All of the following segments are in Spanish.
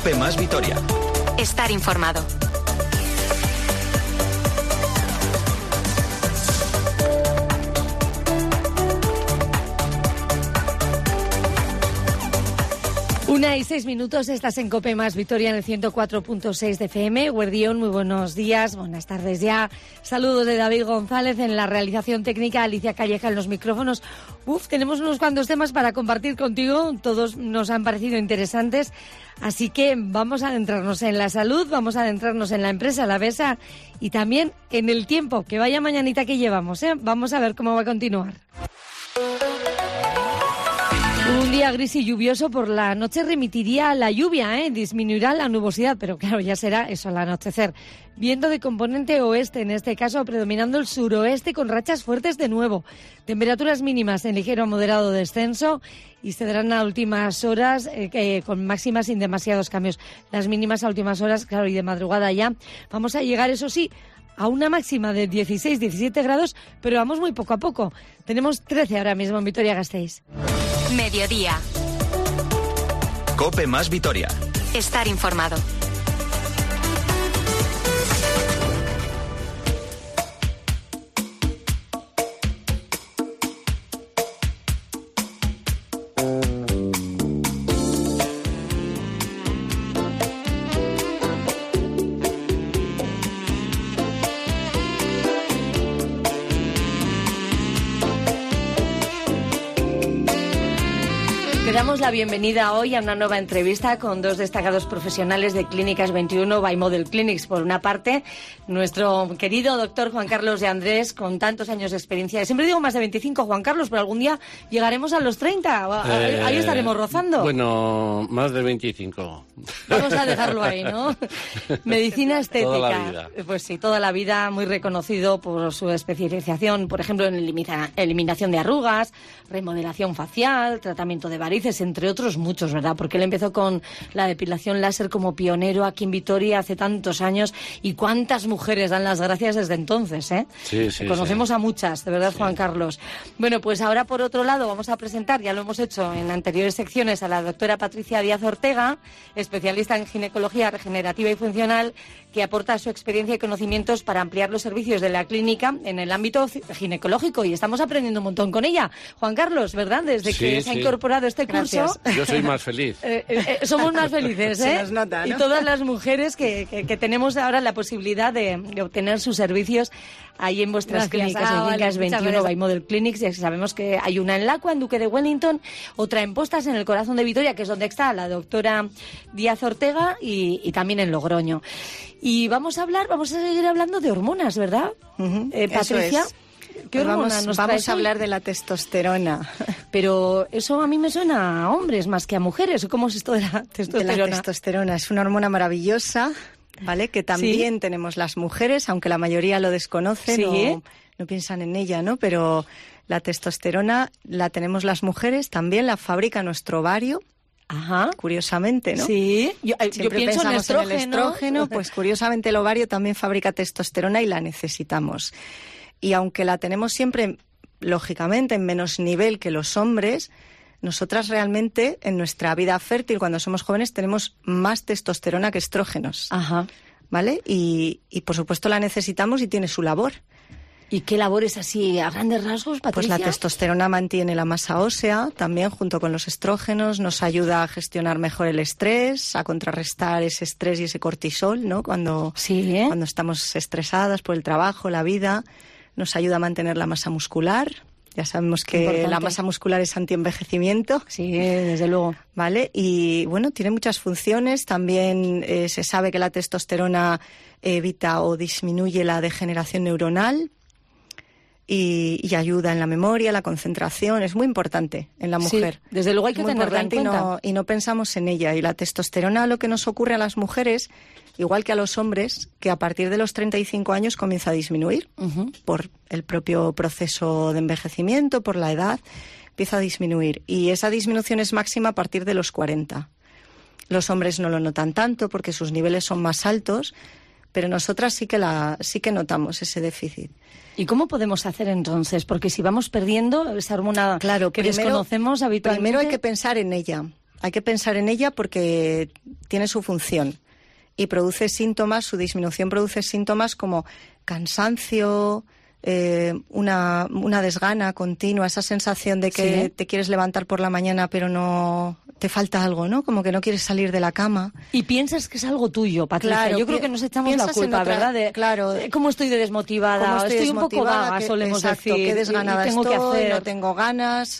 COPE más Vitoria. Estar informado. Una y 6 minutos, estás en COPE más Vitoria en el 104.6 de FM. Guardión, muy buenos días, buenas tardes ya. Saludos de David González en la realización técnica, Alicia Calleja en los micrófonos. Tenemos unos cuantos temas para compartir contigo, todos nos han parecido interesantes. Así que vamos a adentrarnos en la salud, vamos a adentrarnos en la empresa, la BESA, y también en el tiempo, que vaya mañanita que llevamos, ¿eh? Vamos a ver cómo va a continuar. Un día gris y lluvioso, por la noche remitiría la lluvia, disminuirá la nubosidad, pero claro, ya será eso al anochecer. Viento de componente oeste, en este caso predominando el suroeste con rachas fuertes de nuevo. Temperaturas mínimas en ligero a moderado descenso y se darán a últimas horas con máximas sin demasiados cambios. Las mínimas a últimas horas, claro, y de madrugada ya. Vamos a llegar, eso sí, a una máxima de 16-17 grados, pero vamos muy poco a poco. Tenemos 13 ahora mismo en Vitoria-Gasteiz. Mediodía. COPE más Vitoria. Estar informado. Damos la bienvenida hoy a una nueva entrevista con dos destacados profesionales de Clínicas 21 by Model Clinics. Por una parte, nuestro querido doctor Juan Carlos de Andrés, con tantos años de experiencia. Siempre digo más de 25, Juan Carlos, pero algún día llegaremos a los 30. Ahí estaremos rozando. Bueno, más de 25. Vamos a dejarlo ahí, ¿no? Medicina estética. Toda la vida. Pues sí, toda la vida, muy reconocido por su especialización, por ejemplo, en eliminación de arrugas, remodelación facial, tratamiento de varices, entre otros muchos, ¿verdad? Porque él empezó con la depilación láser como pionero aquí en Vitoria hace tantos años, y cuántas mujeres dan las gracias desde entonces, ¿eh? Sí. Conocemos a muchas, de verdad, sí. Juan Carlos. Bueno, pues ahora por otro lado vamos a presentar, ya lo hemos hecho en anteriores secciones, a la doctora Patricia Díaz Ortega, especialista en ginecología regenerativa y funcional, que aporta su experiencia y conocimientos para ampliar los servicios de la clínica en el ámbito ginecológico, y estamos aprendiendo un montón con ella. Juan Carlos, ¿verdad? Desde que se ha incorporado este curso. Yo soy más feliz. Somos más felices, ¿eh? Se nos nota, ¿no? Y todas las mujeres que tenemos ahora la posibilidad de obtener sus servicios ahí en vuestras clínicas, en Clínicas 21 by Model Clinics. Ya sabemos que hay una en Lacua, en Duque de Wellington, otra en Postas, en el corazón de Vitoria, que es donde está la doctora Díaz Ortega, y también en Logroño. Y vamos a seguir hablando de hormonas, ¿verdad? Patricia. ¿Qué hormona nos vamos a hablar de la testosterona? Pero eso a mí me suena a hombres más que a mujeres. ¿Cómo es esto de la testosterona? De la testosterona. Es una hormona maravillosa, ¿vale? Que también tenemos las mujeres, aunque la mayoría lo desconocen, no piensan en ella, ¿no? Pero la testosterona la tenemos las mujeres, también la fabrica nuestro ovario. Ajá. Curiosamente, ¿no? Sí, yo pienso en el estrógeno, pues curiosamente el ovario también fabrica testosterona y la necesitamos. Y aunque la tenemos siempre, lógicamente, en menos nivel que los hombres, nosotras realmente en nuestra vida fértil, cuando somos jóvenes, tenemos más testosterona que estrógenos. Ajá. ¿Vale? Y por supuesto la necesitamos y tiene su labor. ¿Y qué labor es así a grandes rasgos, Patricia? Pues la testosterona mantiene la masa ósea, también junto con los estrógenos, nos ayuda a gestionar mejor el estrés, a contrarrestar ese estrés y ese cortisol, ¿no? Cuando estamos estresadas por el trabajo, la vida. Nos ayuda a mantener la masa muscular. Ya sabemos que importante. La masa muscular es antienvejecimiento. Sí, desde luego. ¿Vale? Y bueno, tiene muchas funciones. También se sabe que la testosterona evita o disminuye la degeneración neuronal y ayuda en la memoria, la concentración. Es muy importante en la mujer. Sí, desde luego hay que tenerla en cuenta. Y no pensamos en ella. Y la testosterona, lo que nos ocurre a las mujeres, igual que a los hombres, que a partir de los 35 años comienza a disminuir por el propio proceso de envejecimiento, por la edad, empieza a disminuir. Y esa disminución es máxima a partir de los 40. Los hombres no lo notan tanto porque sus niveles son más altos, pero nosotras sí que notamos ese déficit. ¿Y cómo podemos hacer entonces? Porque si vamos perdiendo esa hormona que desconocemos habitualmente... Primero hay que pensar en ella, Hay que pensar en ella porque tiene su función y produce síntomas, su disminución produce síntomas como cansancio, una desgana continua, esa sensación de que te quieres levantar por la mañana pero no te falta algo, ¿no? Como que no quieres salir de la cama. Y piensas que es algo tuyo, Patricia. Claro, yo creo que nos echamos la culpa, ¿verdad? Claro. ¿Cómo estoy de desmotivada? Estoy un poco vaga, solemos decir. Qué desganada tengo estoy, que hacer. no tengo ganas.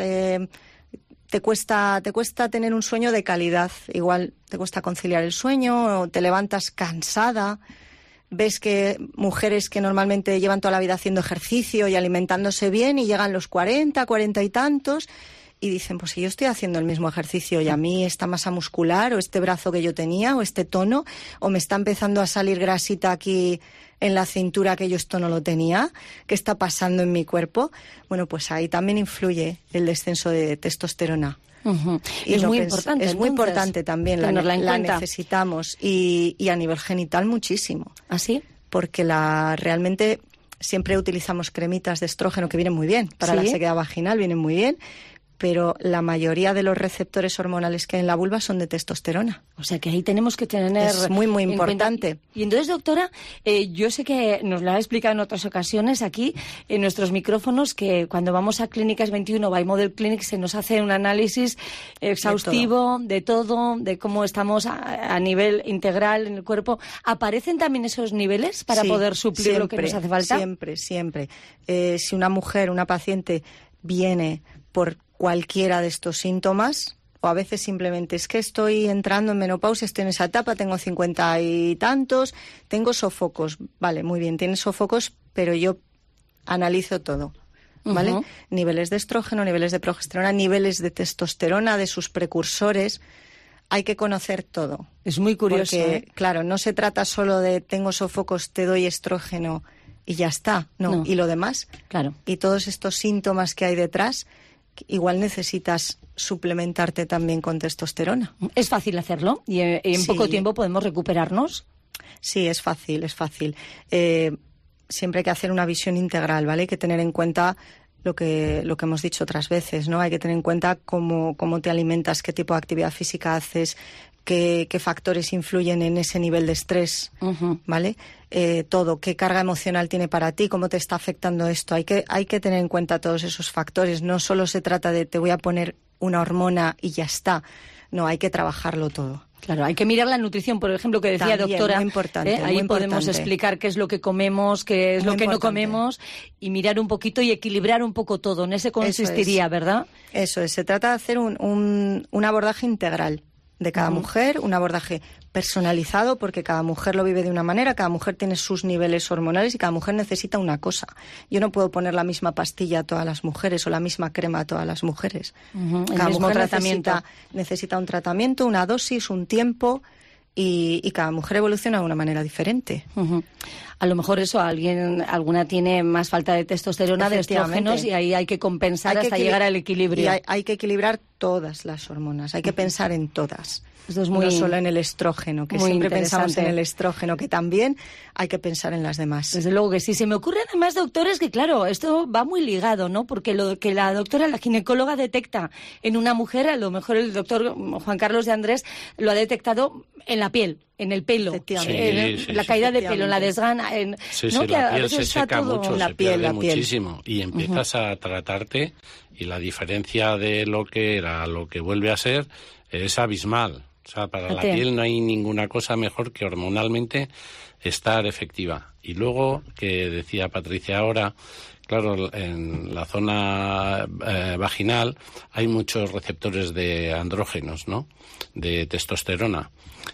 Te cuesta tener un sueño de calidad. Igual te cuesta conciliar el sueño, o te levantas cansada. Ves que mujeres que normalmente llevan toda la vida haciendo ejercicio y alimentándose bien y llegan los 40 y tantos y dicen, pues si yo estoy haciendo el mismo ejercicio y a mí esta masa muscular o este brazo que yo tenía o este tono, o me está empezando a salir grasita aquí en la cintura que yo esto no lo tenía, ¿qué está pasando en mi cuerpo? Bueno, pues ahí también influye el descenso de testosterona. Uh-huh. Es muy importante. Es muy importante también, la necesitamos y a nivel genital muchísimo. ¿Ah, sí? Porque realmente siempre utilizamos cremitas de estrógeno que vienen muy bien, para la sequedad vaginal vienen muy bien, pero la mayoría de los receptores hormonales que hay en la vulva son de testosterona. O sea que ahí tenemos que tener... Es muy, muy importante. Y entonces, doctora, yo sé que nos lo ha explicado en otras ocasiones aquí, en nuestros micrófonos, que cuando vamos a Clínicas 21 by Model Clinic se nos hace un análisis exhaustivo de todo, de cómo estamos a nivel integral en el cuerpo. ¿Aparecen también esos niveles para poder suplir lo que nos hace falta? Siempre. Si una mujer, una paciente, viene por cualquiera de estos síntomas, o a veces simplemente es que estoy entrando en menopausia, estoy en esa etapa, tengo 50 y tantos, tengo sofocos. Vale, muy bien, tienes sofocos, pero yo analizo todo, ¿vale? Uh-huh. Niveles de estrógeno, niveles de progesterona, niveles de testosterona, de sus precursores. Hay que conocer todo. Es muy curioso. Porque, claro, no se trata solo de tengo sofocos, te doy estrógeno y ya está. No. ¿Y lo demás? Claro. Y todos estos síntomas que hay detrás, igual necesitas suplementarte también con testosterona. ¿Es fácil hacerlo? ¿Y en poco tiempo podemos recuperarnos? Sí, es fácil. Siempre hay que hacer una visión integral, ¿vale? Hay que tener en cuenta lo que hemos dicho otras veces, ¿no? Hay que tener en cuenta cómo te alimentas, qué tipo de actividad física haces, qué factores influyen en ese nivel de estrés, uh-huh. ¿Vale? Todo, qué carga emocional tiene para ti, cómo te está afectando esto. Hay que tener en cuenta todos esos factores. No solo se trata de te voy a poner una hormona y ya está. No, hay que trabajarlo todo. Claro, hay que mirar la nutrición, por ejemplo, que decía también, doctora. Muy importante, ahí muy podemos importante. explicar qué es lo que comemos, qué es muy lo que importante. No comemos y mirar un poquito y equilibrar un poco todo. En ese consistiría, ¿verdad? Eso es. Se trata de hacer un abordaje integral de cada mujer, un abordaje personalizado, porque cada mujer lo vive de una manera, cada mujer tiene sus niveles hormonales y cada mujer necesita una cosa. Yo no puedo poner la misma pastilla a todas las mujeres o la misma crema a todas las mujeres. Uh-huh. Cada mujer necesita un tratamiento, una dosis, un tiempo y cada mujer evoluciona de una manera diferente. Uh-huh. A lo mejor alguna tiene más falta de testosterona, de estrógenos, y ahí hay que compensar hasta llegar al equilibrio. Y hay que equilibrar todas las hormonas, hay que pensar en todas. Esto es no solo en el estrógeno, que siempre pensamos en el estrógeno, que también hay que pensar en las demás. Desde luego que sí. Se me ocurre además, doctores, que claro, esto va muy ligado, ¿no? Porque lo que la ginecóloga detecta en una mujer, a lo mejor el doctor Juan Carlos de Andrés lo ha detectado en la piel, en el pelo, la caída de pelo, en la desgana. La piel se seca mucho, se pierde muchísimo y empiezas uh-huh. a tratarte y la diferencia de lo que era a lo que vuelve a ser es abismal. O sea, para la piel no hay ninguna cosa mejor que hormonalmente estar efectiva. Y luego, que decía Patricia ahora, claro, en la zona vaginal hay muchos receptores de andrógenos, ¿no? De testosterona.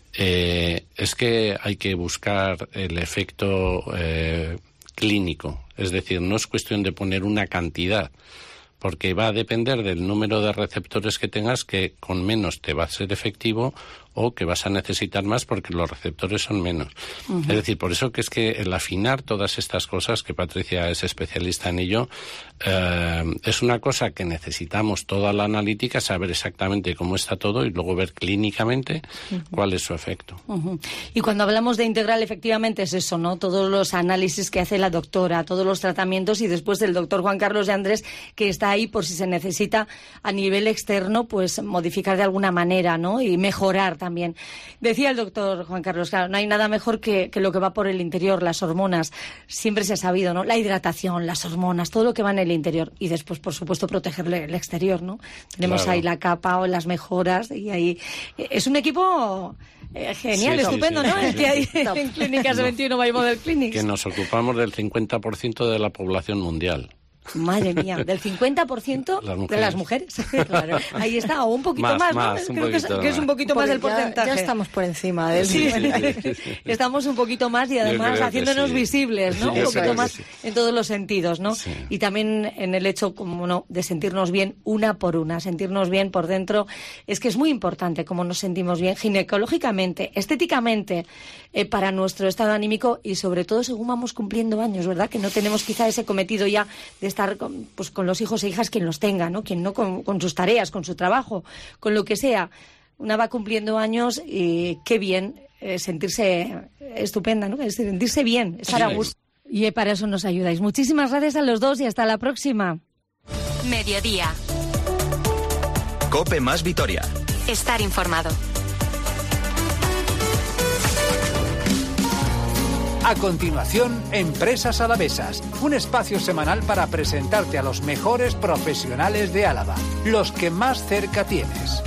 Es que hay que buscar el efecto clínico. Es decir, no es cuestión de poner una cantidad, porque va a depender del número de receptores que tengas, que con menos te va a ser efectivo o que vas a necesitar más porque los receptores son menos. Es decir, por eso que es que el afinar todas estas cosas, que Patricia es especialista en ello, es una cosa que necesitamos toda la analítica, saber exactamente cómo está todo y luego ver clínicamente cuál es su efecto. Y cuando hablamos de integral, efectivamente es eso, ¿no? Todos los análisis que hace la doctora, todos los tratamientos, y después el doctor Juan Carlos de Andrés, que está ahí por si se necesita a nivel externo, pues modificar de alguna manera, ¿no? Y mejorar también. Decía el doctor Juan Carlos, claro, no hay nada mejor que lo que va por el interior, las hormonas. Siempre se ha sabido, ¿no? La hidratación, las hormonas, todo lo que va en el interior. Y después, por supuesto, protegerle el exterior, ¿no? Tenemos ahí la capa o las mejoras, y ahí es un equipo genial, estupendo, ¿no? El que hay en Clínicas de 21 by Model Clinics. Que nos ocupamos del 50% de la población mundial. Madre mía, del 50% de las mujeres. Claro. Ahí está, o un poquito más, ¿no? Creo que es un poquito más el porcentaje. Ya estamos por encima del 50%. Estamos un poquito más y además haciéndonos visibles, ¿no? Un poquito más en todos los sentidos, ¿no? Sí. Y también en el hecho, como no, de sentirnos bien una por una, sentirnos bien por dentro. Es que es muy importante cómo nos sentimos bien ginecológicamente, estéticamente, para nuestro estado anímico y sobre todo según vamos cumpliendo años, ¿verdad? Que no tenemos quizá ese cometido ya de estar con los hijos e hijas, quien los tenga, ¿no? Quien no, con sus tareas, con su trabajo, con lo que sea. Una va cumpliendo años y qué bien sentirse estupenda, ¿no? Sentirse bien, estar a gusto. Y para eso nos ayudáis. Muchísimas gracias a los dos y hasta la próxima. Mediodía. COPE más Vitoria. Estar informado. A continuación, Empresas Alavesas, un espacio semanal para presentarte a los mejores profesionales de Álava, los que más cerca tienes.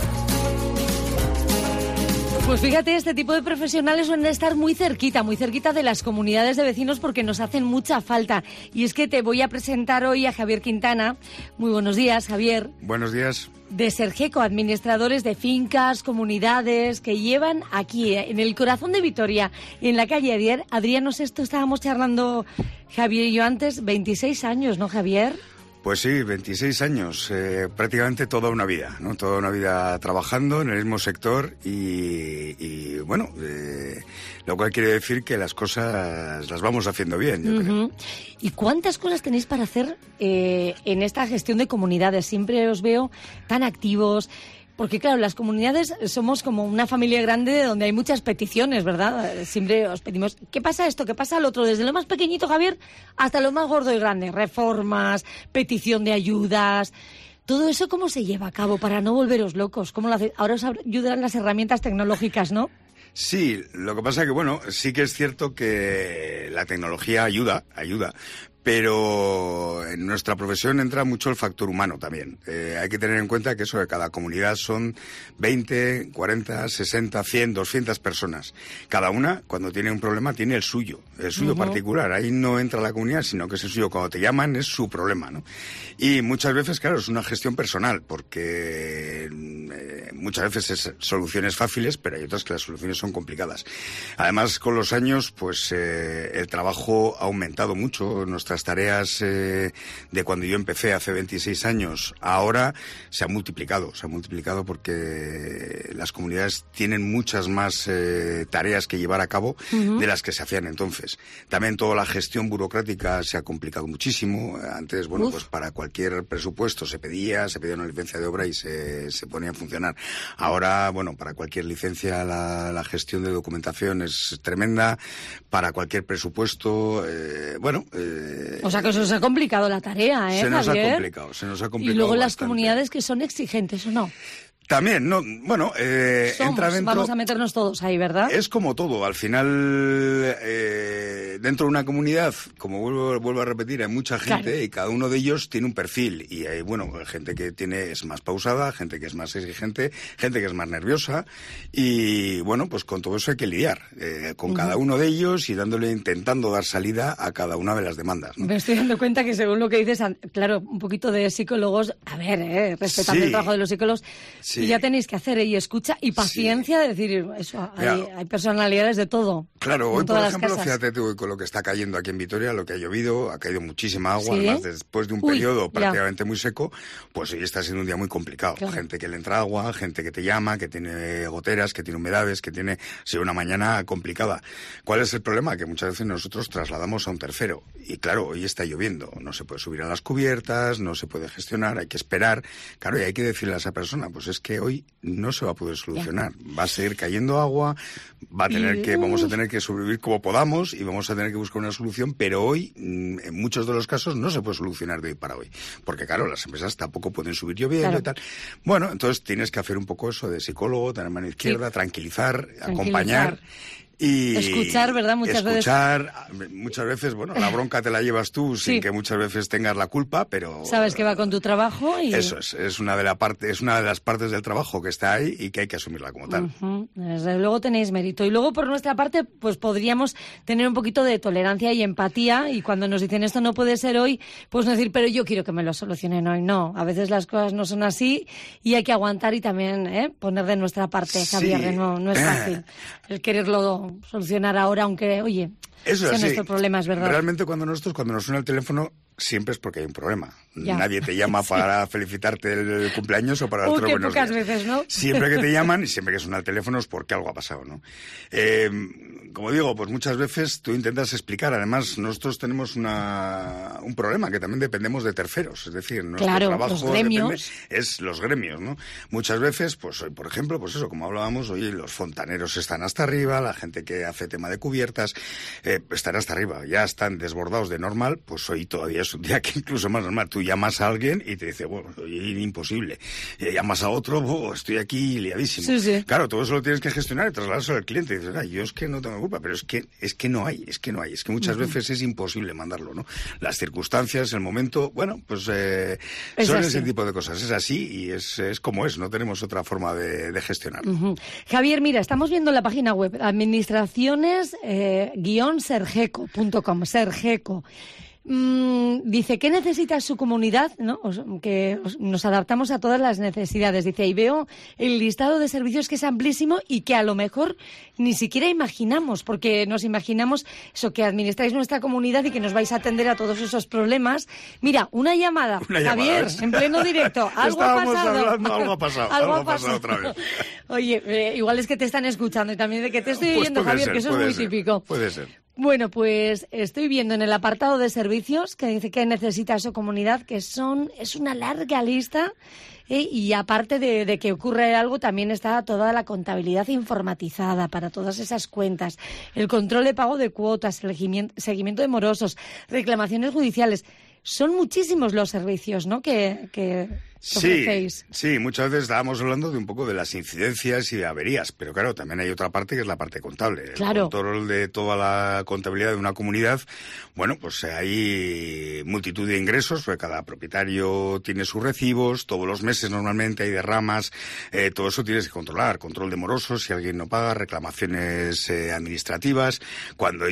Pues fíjate, este tipo de profesionales suelen estar muy cerquita de las comunidades de vecinos porque nos hacen mucha falta. Y es que te voy a presentar hoy a Javier Quintana. Muy buenos días, Javier. Buenos días. De Sergeco, administradores de fincas, comunidades que llevan aquí, en el corazón de Vitoria, en la calle Adriano Sexto, estábamos charlando Javier y yo antes, 26 años, ¿no, Javier? Pues sí, 26 años, prácticamente toda una vida, ¿no? Toda una vida trabajando en el mismo sector y bueno, lo cual quiere decir que las cosas las vamos haciendo bien, yo creo. ¿Y cuántas cosas tenéis para hacer en esta gestión de comunidades? Siempre os veo tan activos. Porque, claro, las comunidades somos como una familia grande donde hay muchas peticiones, ¿verdad? Siempre os pedimos, ¿qué pasa esto? ¿Qué pasa lo otro? Desde lo más pequeñito, Javier, hasta lo más gordo y grande. Reformas, petición de ayudas. ¿Todo eso cómo se lleva a cabo para no volveros locos? ¿Cómo lo hacéis? Ahora os ayudan las herramientas tecnológicas, ¿no? Sí, lo que pasa que, bueno, sí que es cierto que la tecnología ayuda, pero en nuestra profesión entra mucho el factor humano también. Hay que tener en cuenta que eso de cada comunidad son 20, 40, 60, 100, 200 personas. Cada una, cuando tiene un problema, tiene el suyo particular. Ahí no entra la comunidad, sino que es el suyo. Cuando te llaman es su problema, ¿no? Y muchas veces, claro, es una gestión personal, porque muchas veces es soluciones fáciles, pero hay otras que las soluciones son complicadas. Además, con los años, pues el trabajo ha aumentado mucho. Nuestras tareas de cuando yo empecé hace 26 años, ahora se ha multiplicado porque las comunidades tienen muchas más tareas que llevar a cabo de las que se hacían entonces. También toda la gestión burocrática se ha complicado muchísimo. Antes, bueno, pues para cualquier presupuesto se pedía una licencia de obra y se ponía a funcionar. Ahora, bueno, para cualquier licencia la gestión de documentación es tremenda. Para cualquier presupuesto, o sea que se os ha complicado la tarea, ¿eh, Se nos Javier? ha complicado. Y luego bastante. las comunidades que son exigentes, ¿o no? También, no, bueno, entra dentro... Vamos a meternos todos ahí, ¿verdad? Es como todo, al final, dentro de una comunidad, como vuelvo a repetir, hay mucha gente, claro, y cada uno de ellos tiene un perfil, y hay, bueno, gente que es más pausada, gente que es más exigente, gente que es más nerviosa, y bueno, pues con todo eso hay que lidiar, con cada uno de ellos y intentando dar salida a cada una de las demandas, ¿no? Me estoy dando cuenta que según lo que dices, claro, un poquito de psicólogos, a ver, respetando el trabajo de los psicólogos, Sí. Y ya tenéis que hacer y escucha y paciencia de decir eso. Hay personalidades de todo. Claro, hoy por ejemplo, fíjate tú con lo que está cayendo aquí en Vitoria, lo que ha llovido, ha caído muchísima agua, además después de un periodo prácticamente muy seco, pues hoy está siendo un día muy complicado. Claro. Gente que le entra agua, gente que te llama, que tiene goteras, que tiene humedades, que tiene una mañana complicada. ¿Cuál es el problema? Que muchas veces nosotros trasladamos a un tercero. Y claro, hoy está lloviendo, no se puede subir a las cubiertas, no se puede gestionar, hay que esperar. Claro, y hay que decirle a esa persona, pues es que hoy no se va a poder solucionar. Va a seguir cayendo agua, vamos a tener que sobrevivir como podamos y vamos a tener que buscar una solución, pero hoy, en muchos de los casos, no se puede solucionar de hoy para hoy. Porque claro, las empresas tampoco pueden subir lloviendo y tal. Bueno, entonces tienes que hacer un poco eso de psicólogo, tener mano izquierda, tranquilizar, acompañar. Y escuchar, ¿verdad? Muchas veces, bueno, la bronca te la llevas tú sin que muchas veces tengas la culpa, pero sabes que va con tu trabajo y eso es una de las partes del trabajo que está ahí y que hay que asumirla como tal. Desde luego tenéis mérito. Y luego por nuestra parte, pues podríamos tener un poquito de tolerancia y empatía, y cuando nos dicen esto no puede ser hoy, pues no decir, pero yo quiero que me lo solucionen hoy. No, a veces las cosas no son así y hay que aguantar y también poner de nuestra parte, Javier, no es fácil el quererlo solucionar ahora, aunque, oye, eso es nuestro problema, es verdad. Realmente cuando nos suena el teléfono, siempre es porque hay un problema. Nadie te llama para felicitarte el cumpleaños o para darte los buenos días. Veces, ¿no? Siempre que te llaman y siempre que suena el teléfono es porque algo ha pasado, ¿no? Como digo, pues muchas veces tú intentas explicar. Además, nosotros tenemos un problema, que también dependemos de terceros. Es decir, nuestro trabajo los gremios. Es los gremios, ¿no? Muchas veces, pues hoy, por ejemplo, pues eso, como hablábamos, hoy los fontaneros están hasta arriba, la gente que hace tema de cubiertas están hasta arriba. Ya están desbordados de normal, pues hoy todavía es un día que incluso más normal. Tú llamas a alguien y te dice, bueno, hoy imposible. Llamas a otro, estoy aquí liadísimo. Sí. Claro, todo eso lo tienes que gestionar y trasladárselo al cliente. Y dices, yo es que no tengo culpa, pero es que no hay. Es que muchas veces es imposible mandarlo, ¿no? Las circunstancias, el momento, bueno, pues son ese tipo de cosas. Es así y es como es. No tenemos otra forma de gestionarlo. Javier, mira, estamos viendo la página web administraciones-sergeco.com. Sergeco. Dice, ¿qué necesita su comunidad? ¿No? Que nos adaptamos a todas las necesidades. Dice, y veo el listado de servicios que es amplísimo y que a lo mejor ni siquiera imaginamos, porque nos imaginamos eso, que administráis nuestra comunidad y que nos vais a atender a todos esos problemas. Mira, una llamada, Javier, en pleno directo. Algo ha pasado. Algo ha pasado otra vez. Oye, igual es que te están escuchando y también de que te estoy oyendo, Javier, que eso es muy típico. Puede ser. Bueno, pues estoy viendo en el apartado de servicios que dice que necesita su comunidad, que es una larga lista, y aparte de que ocurre algo, también está toda la contabilidad informatizada para todas esas cuentas, el control de pago de cuotas, el seguimiento de morosos, reclamaciones judiciales. Son muchísimos los servicios, ¿no?, que ofrecéis. Sí, muchas veces estábamos hablando de un poco de las incidencias y de averías, pero claro, también hay otra parte que es la parte contable. Claro. El control de toda la contabilidad de una comunidad, bueno, pues hay multitud de ingresos, porque cada propietario tiene sus recibos, todos los meses normalmente hay derramas, todo eso tienes que controlar, control de morosos, si alguien no paga, reclamaciones administrativas. Cuando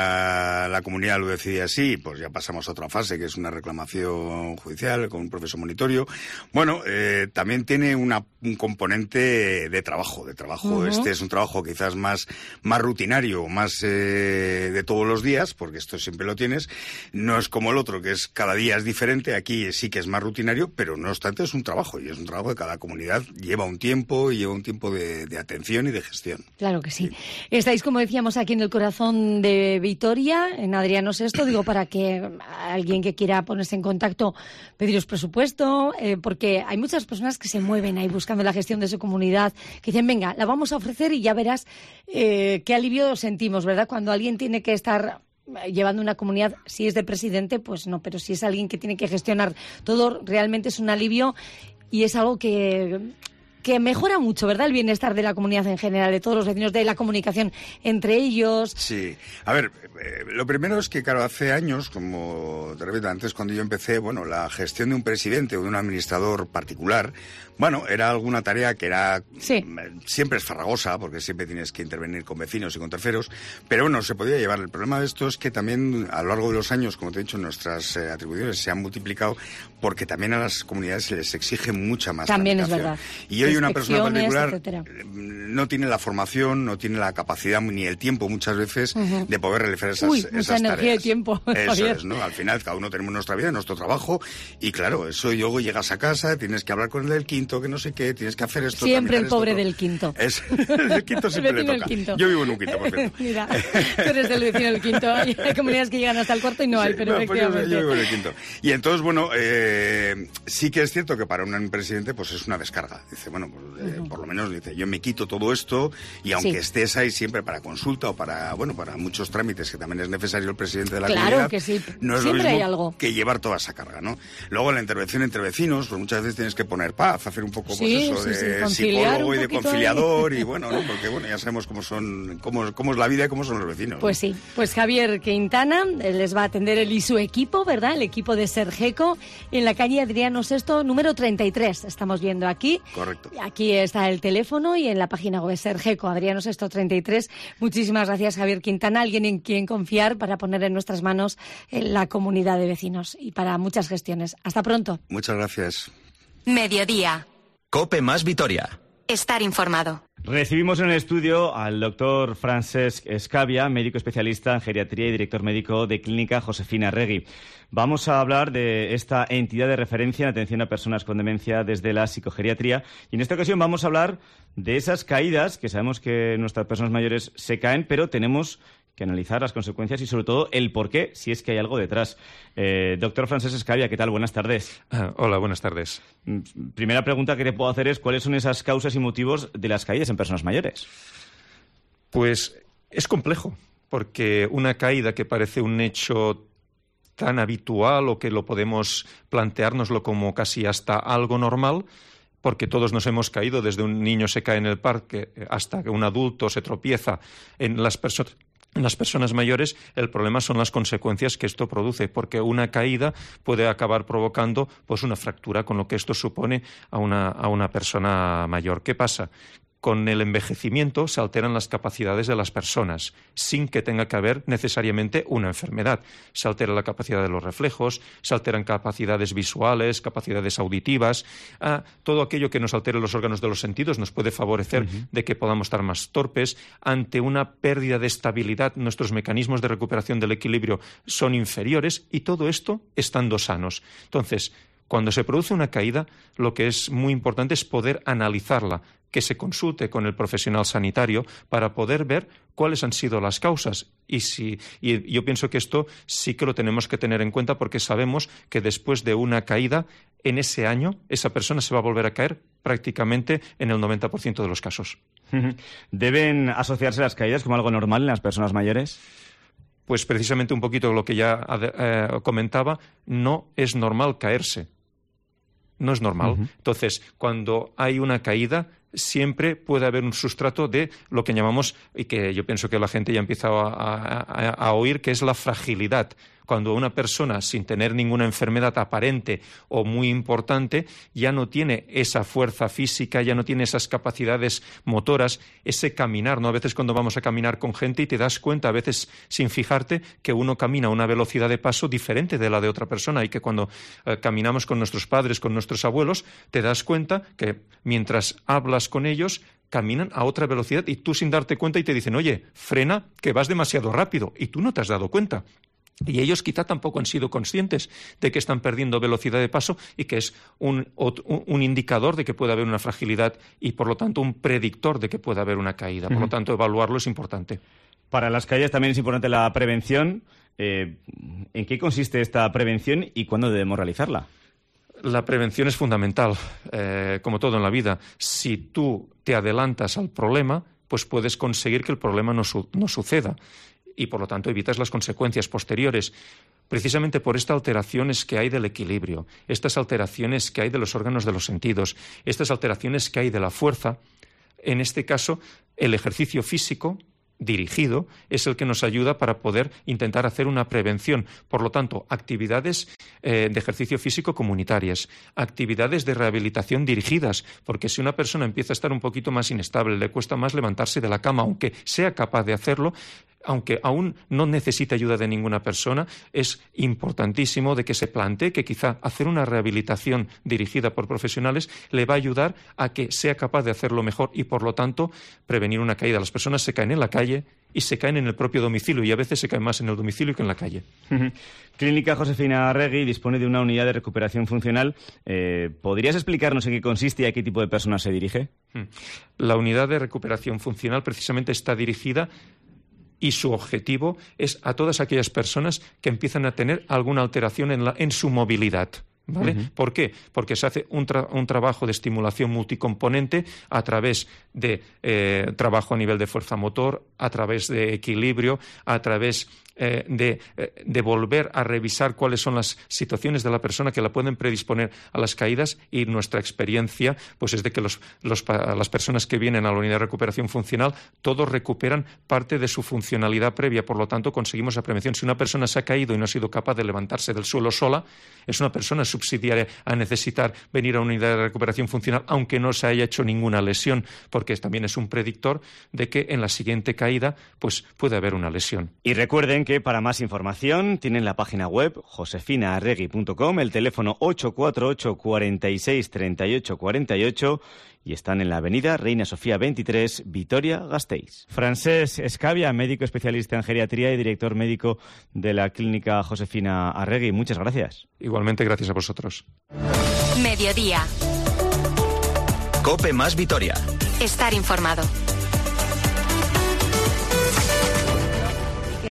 ya la comunidad lo decide así, pues ya pasamos a otra fase, que es una reclamación judicial con un proceso monitorio. Bueno, también tiene un componente de trabajo. Este es un trabajo quizás más rutinario, más de todos los días, porque esto siempre lo tienes. No es como el otro, que es cada día es diferente. Aquí sí que es más rutinario, pero no obstante es un trabajo, y es un trabajo que cada comunidad lleva un tiempo de atención y de gestión. Claro que sí. Estáis, como decíamos, aquí en el corazón de Vitoria, en Adriano VI, digo, para que alguien que quiera ponerse en contacto, pediros presupuesto, porque hay muchas personas que se mueven ahí buscando la gestión de su comunidad, que dicen, venga, la vamos a ofrecer y ya verás qué alivio sentimos, ¿verdad? Cuando alguien tiene que estar llevando una comunidad, si es de presidente, pues no, pero si es alguien que tiene que gestionar todo, realmente es un alivio y es algo que mejora mucho, ¿verdad?, el bienestar de la comunidad en general, de todos los vecinos, de la comunicación entre ellos. Sí. A ver, lo primero es que, claro, hace años, como te repito, antes cuando yo empecé, bueno, la gestión de un presidente o de un administrador particular, bueno, era alguna tarea que era siempre es farragosa, porque siempre tienes que intervenir con vecinos y con terceros, pero bueno, se podía llevar. El problema de esto es que también a lo largo de los años, como te he dicho, nuestras atribuciones se han multiplicado, porque también a las comunidades se les exige mucha más también tramitación. Es verdad. Y hoy una persona particular etcétera. No tiene la formación, no tiene la capacidad ni el tiempo muchas veces de poder realizar esas mucha energía tareas. y tiempo. Eso Javier. es, ¿no? Al final cada uno tenemos nuestra vida, nuestro trabajo y claro, eso luego llegas a casa, tienes que hablar con el del quinto, que no sé qué, tienes que hacer esto. Siempre el pobre esto, del quinto. El quinto siempre le toca. Yo vivo en un quinto, por cierto. Mira, tú eres el vecino del quinto. Hay comunidades que llegan hasta el cuarto y no hay, pero pues efectivamente. yo vivo en el quinto. Y entonces, bueno, sí que es cierto que para un presidente pues es una descarga. Dice, bueno, pues, por lo menos dice, yo me quito todo esto y aunque estés ahí siempre para consulta o para muchos trámites que también es necesario el presidente de la comunidad, que sí. No es siempre lo mismo hay algo. que llevar toda esa carga, ¿no? Luego la intervención entre vecinos, pues muchas veces tienes que poner paz, hacer un poco de psicólogo y de conciliador y bueno, ¿no? Porque bueno, ya sabemos cómo es la vida y cómo son los vecinos. Pues sí, pues Javier Quintana les va a atender él y su equipo, ¿verdad? El equipo de Sergeco en la calle Adriano VI, número 33. Estamos viendo aquí. Correcto. Aquí está el teléfono y en la página web Sergeco, Adriano VI 33. Muchísimas gracias, Javier Quintana, alguien en quien confiar para poner en nuestras manos la comunidad de vecinos y para muchas gestiones. Hasta pronto. Muchas gracias. Mediodía. COPE más Vitoria. Estar informado. Recibimos en el estudio al doctor Francesc Escabia, médico especialista en geriatría y director médico de Clínica Josefina Regui. Vamos a hablar de esta entidad de referencia en atención a personas con demencia desde la psicogeriatría. Y en esta ocasión vamos a hablar de esas caídas, que sabemos que nuestras personas mayores se caen, pero tenemos que analizar las consecuencias y sobre todo el por qué, si es que hay algo detrás. Doctor Francesc Escabia, ¿qué tal? Buenas tardes. Hola, buenas tardes. Primera pregunta que te puedo hacer es ¿cuáles son esas causas y motivos de las caídas en personas mayores? Pues es complejo, porque una caída que parece un hecho tan habitual o que lo podemos planteárnoslo como casi hasta algo normal, porque todos nos hemos caído, desde un niño se cae en el parque hasta que un adulto se tropieza en las personas mayores, el problema son las consecuencias que esto produce, porque una caída puede acabar provocando pues una fractura, con lo que esto supone a una persona mayor. ¿Qué pasa? Con el envejecimiento se alteran las capacidades de las personas, sin que tenga que haber necesariamente una enfermedad. Se altera la capacidad de los reflejos, se alteran capacidades visuales, capacidades auditivas. Todo aquello que nos altere los órganos de los sentidos nos puede favorecer de que podamos estar más torpes. Ante una pérdida de estabilidad, nuestros mecanismos de recuperación del equilibrio son inferiores y todo esto estando sanos. Entonces, cuando se produce una caída, lo que es muy importante es poder analizarla, que se consulte con el profesional sanitario para poder ver cuáles han sido las causas. Y yo pienso que esto sí que lo tenemos que tener en cuenta porque sabemos que después de una caída, en ese año, esa persona se va a volver a caer prácticamente en el 90% de los casos. ¿Deben asociarse las caídas como algo normal en las personas mayores? Pues precisamente un poquito lo que ya comentaba, no es normal caerse. No es normal. Entonces, cuando hay una caída, siempre puede haber un sustrato de lo que llamamos, y que yo pienso que la gente ya empieza a oír, que es la fragilidad. Cuando una persona, sin tener ninguna enfermedad aparente o muy importante, ya no tiene esa fuerza física, ya no tiene esas capacidades motoras, ese caminar, ¿no? A veces cuando vamos a caminar con gente y te das cuenta, a veces sin fijarte, que uno camina a una velocidad de paso diferente de la de otra persona y que cuando caminamos con nuestros padres, con nuestros abuelos, te das cuenta que mientras hablas con ellos, caminan a otra velocidad y tú sin darte cuenta y te dicen, oye, frena, que vas demasiado rápido, y tú no te has dado cuenta. Y ellos quizá tampoco han sido conscientes de que están perdiendo velocidad de paso y que es un indicador de que puede haber una fragilidad y, por lo tanto, un predictor de que puede haber una caída. Por lo tanto, evaluarlo es importante. Para las caídas también es importante la prevención. ¿En qué consiste esta prevención y cuándo debemos realizarla? La prevención es fundamental, como todo en la vida. Si tú te adelantas al problema, pues puedes conseguir que el problema no suceda. Y, por lo tanto, evitas las consecuencias posteriores. Precisamente por estas alteraciones que hay del equilibrio, estas alteraciones que hay de los órganos de los sentidos, estas alteraciones que hay de la fuerza, en este caso, el ejercicio físico dirigido es el que nos ayuda para poder intentar hacer una prevención. Por lo tanto, actividades de ejercicio físico comunitarias, actividades de rehabilitación dirigidas, porque si una persona empieza a estar un poquito más inestable, le cuesta más levantarse de la cama, aunque sea capaz de hacerlo, aunque aún no necesite ayuda de ninguna persona, es importantísimo de que se plantee que quizá hacer una rehabilitación dirigida por profesionales le va a ayudar a que sea capaz de hacerlo mejor y, por lo tanto, prevenir una caída. Las personas se caen en la calle y se caen en el propio domicilio, y a veces se caen más en el domicilio que en la calle. Clínica Josefina Arregui dispone de una unidad de recuperación funcional. ¿Podrías explicarnos en qué consiste y a qué tipo de personas se dirige? La unidad de recuperación funcional precisamente está dirigida y su objetivo es a todas aquellas personas que empiezan a tener alguna alteración en su movilidad. ¿Vale? ¿Por qué? Porque se hace un trabajo de estimulación multicomponente a través de trabajo a nivel de fuerza motor, a través de equilibrio, a través de volver a revisar cuáles son las situaciones de la persona que la pueden predisponer a las caídas, y nuestra experiencia pues es de que las personas que vienen a la unidad de recuperación funcional todos recuperan parte de su funcionalidad previa, por lo tanto conseguimos la prevención. Si una persona se ha caído y no ha sido capaz de levantarse del suelo sola, es una persona subsidiaria a necesitar venir a una unidad de recuperación funcional, aunque no se haya hecho ninguna lesión, porque también es un predictor de que en la siguiente caída pues puede haber una lesión. Y recuerden que para más información tienen la página web josefinaarregui.com, el teléfono 848 46 38 48 y están en la avenida Reina Sofía 23, Vitoria-Gasteiz. Francesc Escabia, médico especialista en geriatría y director médico de la Clínica Josefina Arregui. Muchas gracias. Igualmente, gracias a vosotros. Mediodía. COPE más Vitoria. Estar informado.